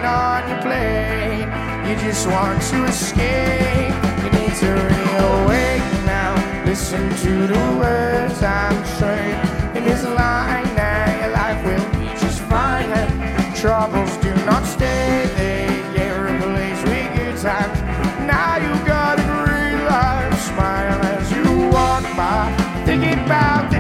on your plate. You just want to escape. You need to reawake now. Listen to the words I'm saying. In this line now, your life will be just fine. And troubles do not stay, they get replaced with good times. Now you got a green life, smile as you walk by. Thinking about